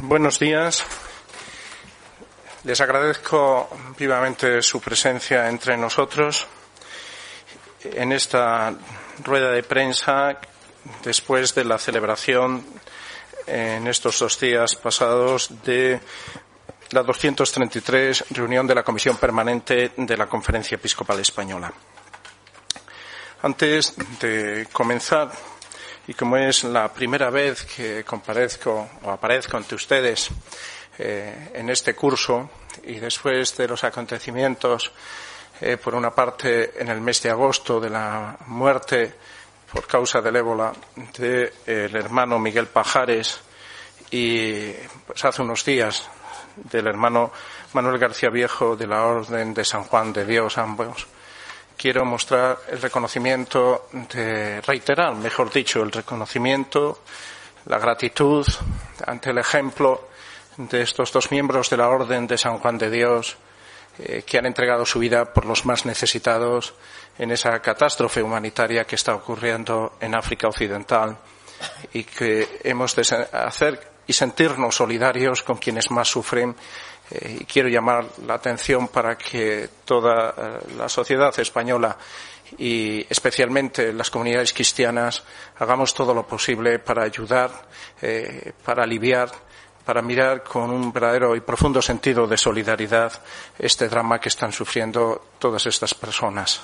Buenos días. Les agradezco vivamente su presencia entre nosotros en esta rueda de prensa después de la celebración en estos 2 días pasados de la 233 reunión de la Comisión Permanente de la Conferencia Episcopal Española. Antes de comenzar, y como es la primera vez que comparezco o aparezco ante ustedes en este curso y después de los acontecimientos, por una parte en el mes de agosto de la muerte por causa del ébola del hermano Miguel Pajares y pues hace unos días del hermano Manuel García Viejo de la Orden de San Juan de Dios, ambos, quiero mostrar el reconocimiento, reiterar, mejor dicho, el reconocimiento, la gratitud ante el ejemplo de estos 2 miembros de la Orden de San Juan de Dios que han entregado su vida por los más necesitados en esa catástrofe humanitaria que está ocurriendo en África Occidental y que hemos de hacer y sentirnos solidarios con quienes más sufren. Y quiero llamar la atención para que toda la sociedad española y especialmente las comunidades cristianas hagamos todo lo posible para ayudar, para aliviar, para mirar con un verdadero y profundo sentido de solidaridad este drama que están sufriendo todas estas personas.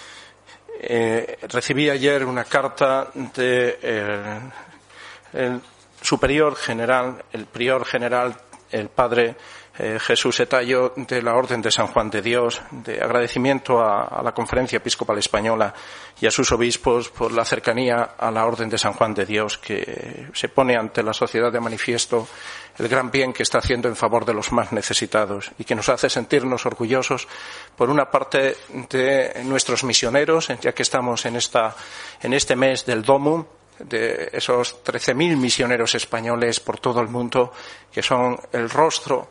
Recibí ayer una carta del superior general, el prior general, el padre Jesús Etayo de la Orden de San Juan de Dios, de agradecimiento a la Conferencia Episcopal Española y a sus obispos por la cercanía a la Orden de San Juan de Dios, que se pone ante la sociedad de manifiesto el gran bien que está haciendo en favor de los más necesitados y que nos hace sentirnos orgullosos, por una parte, de nuestros misioneros, ya que estamos en este mes del Domum, de esos 13.000 misioneros españoles por todo el mundo, que son el rostro,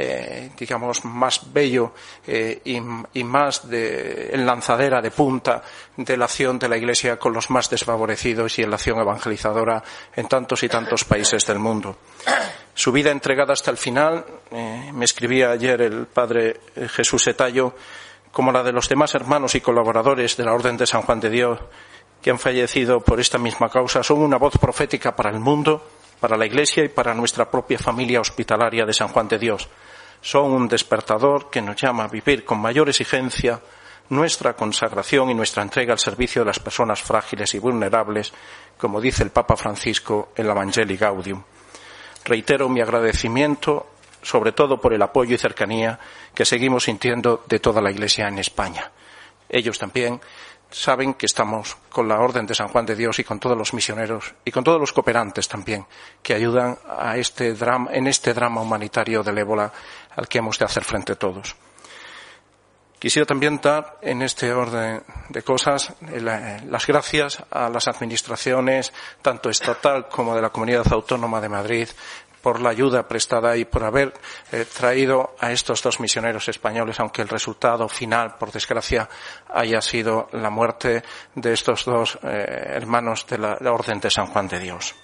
más bello y más de lanzadera de punta de la acción de la Iglesia con los más desfavorecidos y en la acción evangelizadora en tantos y tantos países del mundo. Su vida entregada hasta el final, me escribía ayer el padre Jesús Etayo, como la de los demás hermanos y colaboradores de la Orden de San Juan de Dios, que han fallecido por esta misma causa, son una voz profética para el mundo, para la Iglesia y para nuestra propia familia hospitalaria de San Juan de Dios. Son un despertador que nos llama a vivir con mayor exigencia nuestra consagración y nuestra entrega al servicio de las personas frágiles y vulnerables, como dice el Papa Francisco en la Evangelii Gaudium. Reitero mi agradecimiento, sobre todo por el apoyo y cercanía que seguimos sintiendo de toda la Iglesia en España. Ellos también saben que estamos con la Orden de San Juan de Dios y con todos los misioneros y con todos los cooperantes también que ayudan a en este drama humanitario del ébola al que hemos de hacer frente todos. Quisiera también dar en este orden de cosas las gracias a las administraciones tanto estatal como de la Comunidad Autónoma de Madrid por la ayuda prestada y por haber traído a estos 2 misioneros españoles, aunque el resultado final, por desgracia, haya sido la muerte de estos 2 hermanos de la Orden de San Juan de Dios.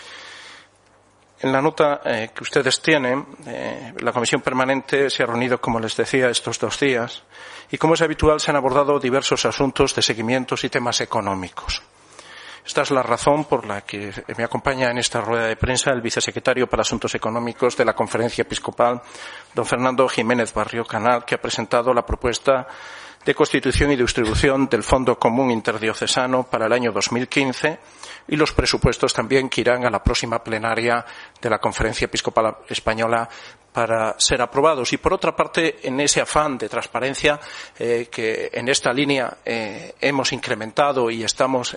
En la nota que ustedes tienen, la Comisión Permanente se ha reunido, como les decía, estos 2 días y, como es habitual, se han abordado diversos asuntos de seguimientos y temas económicos. Esta es la razón por la que me acompaña en esta rueda de prensa el vicesecretario para Asuntos Económicos de la Conferencia Episcopal, don Fernando Jiménez Barrio Canal, que ha presentado la propuesta de constitución y distribución del Fondo Común Interdiocesano para el año 2015 y los presupuestos también que irán a la próxima plenaria de la Conferencia Episcopal Española para ser aprobados. Y por otra parte, en ese afán de transparencia que en esta línea hemos incrementado y estamos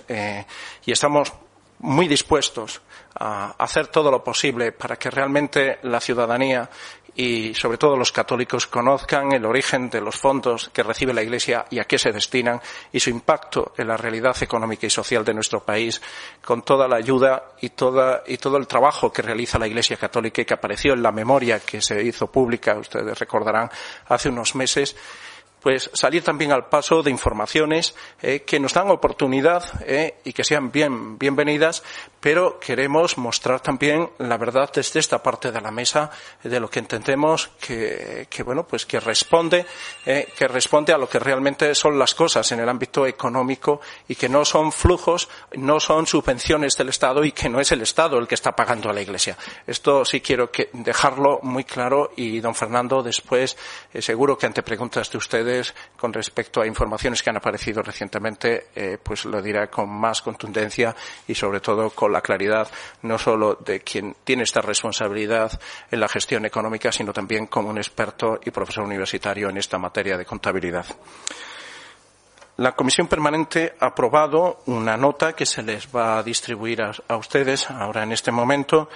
muy dispuestos a hacer todo lo posible para que realmente la ciudadanía y sobre todo los católicos conozcan el origen de los fondos que recibe la Iglesia y a qué se destinan y su impacto en la realidad económica y social de nuestro país, con toda la ayuda y todo el trabajo que realiza la Iglesia Católica y que apareció en la memoria que se hizo pública, ustedes recordarán, hace unos meses, pues salir también al paso de informaciones que nos dan oportunidad y que sean bienvenidas, pero queremos mostrar también la verdad desde esta parte de la mesa de lo que entendemos que responde a lo que realmente son las cosas en el ámbito económico y que no son flujos, no son subvenciones del Estado y que no es el Estado el que está pagando a la Iglesia. Esto sí quiero dejarlo muy claro y don Fernando después seguro que ante preguntas de ustedes con respecto a informaciones que han aparecido recientemente, pues lo dirá con más contundencia y sobre todo con la claridad no solo de quien tiene esta responsabilidad en la gestión económica, sino también como un experto y profesor universitario en esta materia de contabilidad. La Comisión Permanente ha aprobado una nota que se les va a distribuir a ustedes ahora en este momento,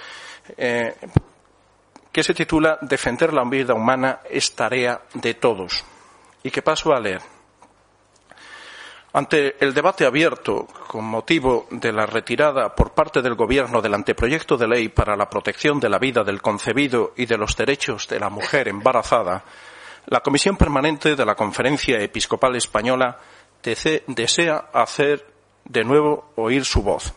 que se titula «Defender la vida humana es tarea de todos». Y que paso a leer. Ante el debate abierto con motivo de la retirada por parte del Gobierno del anteproyecto de ley para la protección de la vida del concebido y de los derechos de la mujer embarazada, la Comisión Permanente de la Conferencia Episcopal Española desea hacer de nuevo oír su voz.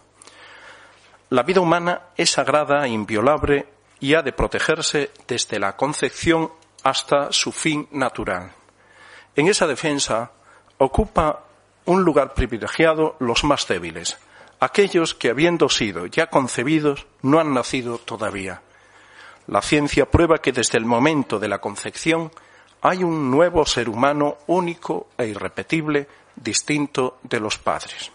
La vida humana es sagrada e inviolable y ha de protegerse desde la concepción hasta su fin natural. En esa defensa ocupa un lugar privilegiado los más débiles, aquellos que habiendo sido ya concebidos no han nacido todavía. La ciencia prueba que desde el momento de la concepción hay un nuevo ser humano único e irrepetible, distinto de los padres.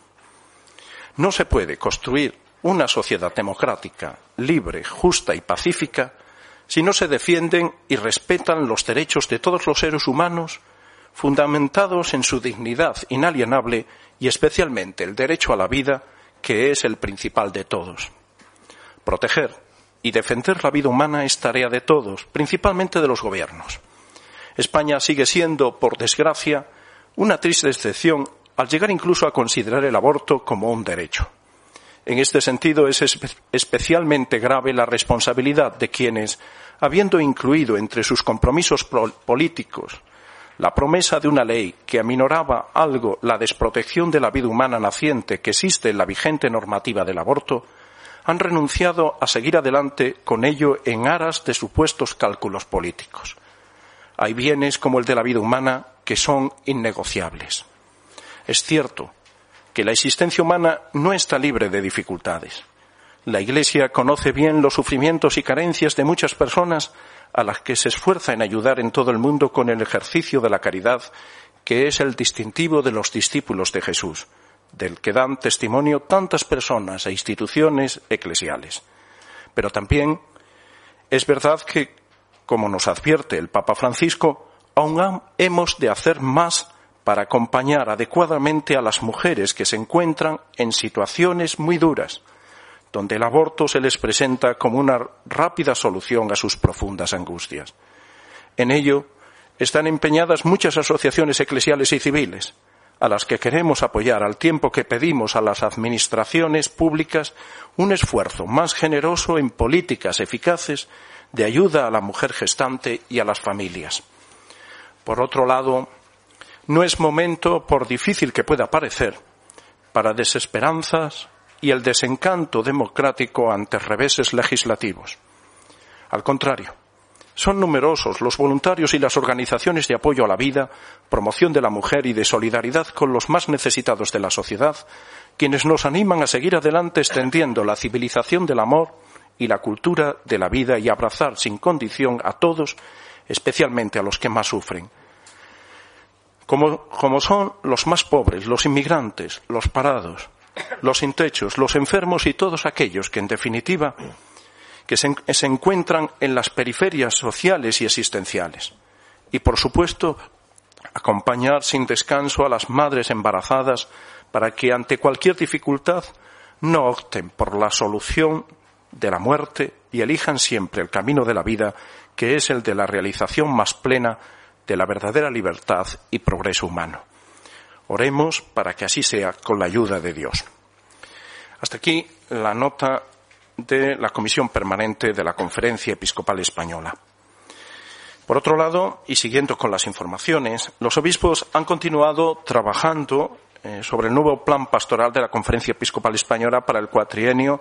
No se puede construir una sociedad democrática, libre, justa y pacífica si no se defienden y respetan los derechos de todos los seres humanos fundamentados en su dignidad inalienable y especialmente el derecho a la vida, que es el principal de todos. Proteger y defender la vida humana es tarea de todos, principalmente de los gobiernos. España sigue siendo, por desgracia, una triste excepción al llegar incluso a considerar el aborto como un derecho. En este sentido es especialmente grave la responsabilidad de quienes, habiendo incluido entre sus compromisos políticos la promesa de una ley que aminoraba algo la desprotección de la vida humana naciente que existe en la vigente normativa del aborto, han renunciado a seguir adelante con ello en aras de supuestos cálculos políticos. Hay bienes como el de la vida humana que son innegociables. Es cierto que la existencia humana no está libre de dificultades. La Iglesia conoce bien los sufrimientos y carencias de muchas personas a las que se esfuerza en ayudar en todo el mundo con el ejercicio de la caridad, que es el distintivo de los discípulos de Jesús, del que dan testimonio tantas personas e instituciones eclesiales. Pero también es verdad que, como nos advierte el Papa Francisco, aún hemos de hacer más para acompañar adecuadamente a las mujeres que se encuentran en situaciones muy duras, donde el aborto se les presenta como una rápida solución a sus profundas angustias. En ello están empeñadas muchas asociaciones eclesiales y civiles, a las que queremos apoyar al tiempo que pedimos a las administraciones públicas un esfuerzo más generoso en políticas eficaces de ayuda a la mujer gestante y a las familias. Por otro lado, no es momento, por difícil que pueda parecer, para desesperanzas y el desencanto democrático ante reveses legislativos. Al contrario, son numerosos los voluntarios y las organizaciones de apoyo a la vida, promoción de la mujer y de solidaridad con los más necesitados de la sociedad, quienes nos animan a seguir adelante extendiendo la civilización del amor y la cultura de la vida y abrazar sin condición a todos, especialmente a los que más sufren. Como son los más pobres, los inmigrantes, los parados, los sin techos, los enfermos y todos aquellos que, en definitiva, que se encuentran en las periferias sociales y existenciales. Y, por supuesto, acompañar sin descanso a las madres embarazadas para que, ante cualquier dificultad, no opten por la solución de la muerte y elijan siempre el camino de la vida, que es el de la realización más plena de la verdadera libertad y progreso humano. Oremos para que así sea con la ayuda de Dios. Hasta aquí la nota de la Comisión Permanente de la Conferencia Episcopal Española. Por otro lado, y siguiendo con las informaciones, los obispos han continuado trabajando sobre el nuevo plan pastoral de la Conferencia Episcopal Española para el cuatrienio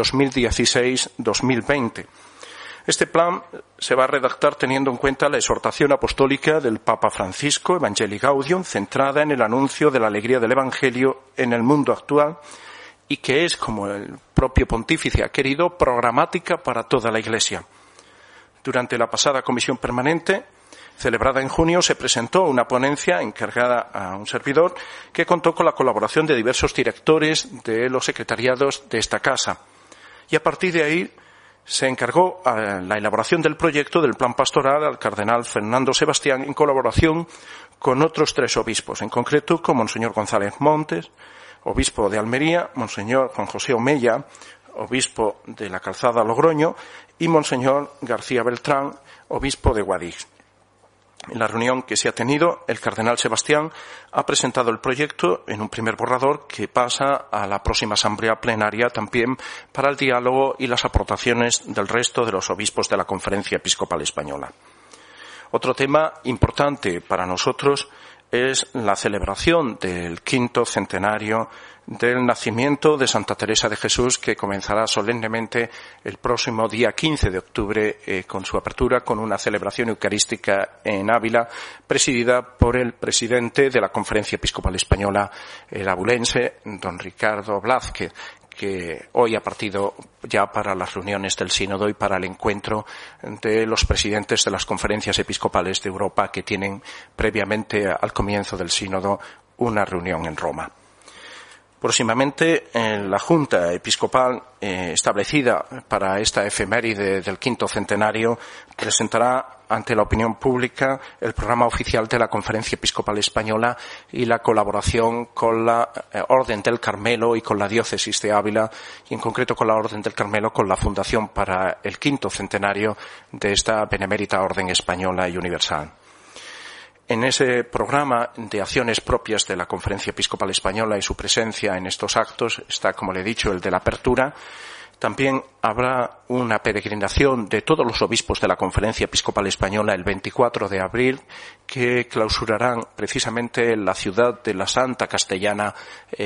2016-2020. Este plan se va a redactar teniendo en cuenta la exhortación apostólica del Papa Francisco, Evangelii Gaudium, centrada en el anuncio de la alegría del Evangelio en el mundo actual y que es, como el propio pontífice ha querido, programática para toda la Iglesia. Durante la pasada comisión permanente, celebrada en junio, se presentó una ponencia encargada a un servidor que contó con la colaboración de diversos directores de los secretariados de esta casa. Y a partir de ahí se encargó a la elaboración del proyecto del plan pastoral al cardenal Fernando Sebastián en colaboración con otros 3 obispos, en concreto con Monseñor González Montes, obispo de Almería, Monseñor Juan José Omeya, obispo de la Calzada Logroño, y Monseñor García Beltrán, obispo de Guadix. En la reunión que se ha tenido, el cardenal Sebastián ha presentado el proyecto en un primer borrador que pasa a la próxima asamblea plenaria también para el diálogo y las aportaciones del resto de los obispos de la Conferencia Episcopal Española. Otro tema importante para nosotros es la celebración del 5º centenario del nacimiento de Santa Teresa de Jesús, que comenzará solemnemente el próximo día 15 de octubre con su apertura con una celebración eucarística en Ávila, presidida por el presidente de la Conferencia Episcopal Española, el abulense, don Ricardo Blázquez, que hoy ha partido ya para las reuniones del Sínodo y para el encuentro de los presidentes de las conferencias episcopales de Europa que tienen previamente al comienzo del Sínodo una reunión en Roma. Próximamente, la Junta Episcopal establecida para esta efeméride del 5º centenario presentará ante la opinión pública el programa oficial de la Conferencia Episcopal Española y la colaboración con la Orden del Carmelo y con la Diócesis de Ávila, y en concreto con la Orden del Carmelo con la fundación para el 5º centenario de esta benemérita Orden Española y Universal. En ese programa de acciones propias de la Conferencia Episcopal Española y su presencia en estos actos está, como le he dicho, el de la apertura. También habrá una peregrinación de todos los obispos de la Conferencia Episcopal Española el 24 de abril, que clausurarán precisamente en la ciudad de la Santa Castellana,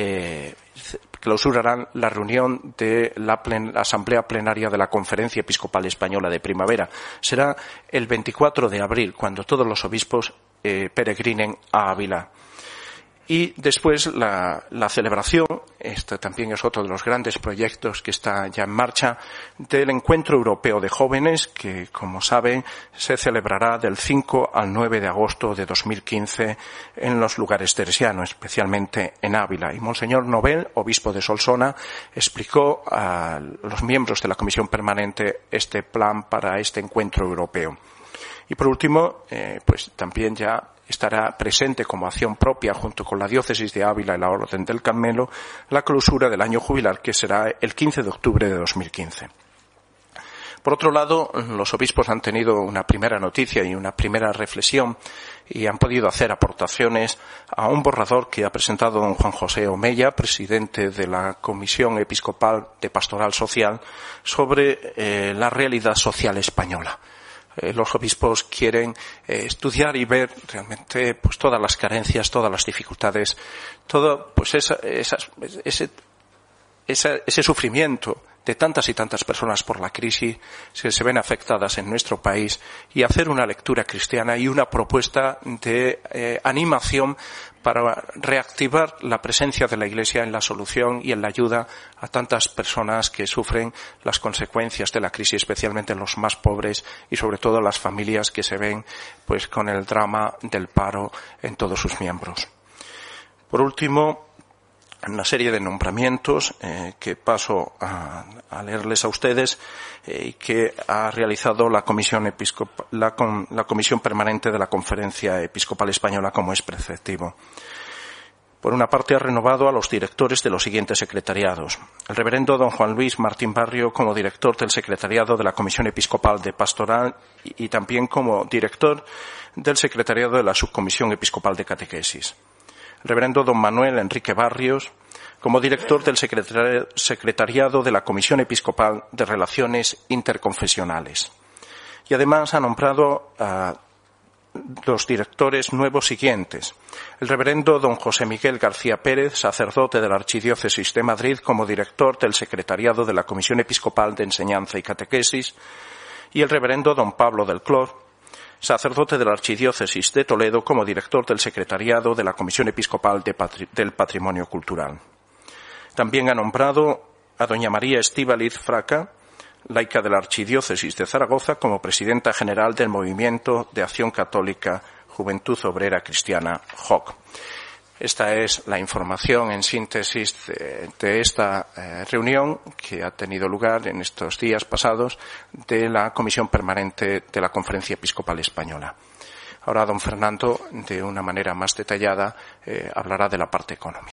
clausurarán la reunión de la Asamblea Plenaria de la Conferencia Episcopal Española de primavera. Será el 24 de abril cuando todos los obispos peregrinen a Ávila. Y después la celebración, este también es otro de los grandes proyectos que está ya en marcha, del Encuentro Europeo de Jóvenes, que, como saben, se celebrará del 5 al 9 de agosto de 2015 en los lugares teresianos, especialmente en Ávila. Y Monseñor Nobel, obispo de Solsona, explicó a los miembros de la Comisión Permanente este plan para este encuentro europeo. Y por último, pues también ya estará presente como acción propia junto con la Diócesis de Ávila y la Orden del Carmelo la clausura del año jubilar, que será el 15 de octubre de 2015. Por otro lado, los obispos han tenido una primera noticia y una primera reflexión y han podido hacer aportaciones a un borrador que ha presentado don Juan José Omeya, presidente de la Comisión Episcopal de Pastoral Social, sobre la realidad social española. Los obispos quieren estudiar y ver realmente pues todas las carencias, todas las dificultades, todo pues ese sufrimiento de tantas y tantas personas por la crisis que se ven afectadas en nuestro país, y hacer una lectura cristiana y una propuesta de animación para reactivar la presencia de la Iglesia en la solución y en la ayuda a tantas personas que sufren las consecuencias de la crisis, especialmente los más pobres y sobre todo las familias que se ven pues con el drama del paro en todos sus miembros. Por último, una serie de nombramientos que paso a leerles a ustedes y que ha realizado la Comisión Permanente de la Conferencia Episcopal Española, como es preceptivo. Por una parte, ha renovado a los directores de los siguientes secretariados. El reverendo don Juan Luis Martín Barrio como director del secretariado de la Comisión Episcopal de Pastoral y también como director del secretariado de la Subcomisión Episcopal de Catequesis. El reverendo don Manuel Enrique Barrios como director del secretariado de la Comisión Episcopal de Relaciones Interconfesionales. Y además ha nombrado a los directores nuevos siguientes: el reverendo don José Miguel García Pérez, sacerdote de la Archidiócesis de Madrid, como director del secretariado de la Comisión Episcopal de Enseñanza y Catequesis, y el reverendo don Pablo del Clor, sacerdote de la Archidiócesis de Toledo, como director del secretariado de la Comisión Episcopal del Patrimonio Cultural. También ha nombrado a doña María Estíbaliz Fraca, laica de la Archidiócesis de Zaragoza, como presidenta general del Movimiento de Acción Católica Juventud Obrera Cristiana, JOC. Esta es la información en síntesis de esta reunión que ha tenido lugar en estos días pasados de la Comisión Permanente de la Conferencia Episcopal Española. Ahora don Fernando, de una manera más detallada, hablará de la parte económica.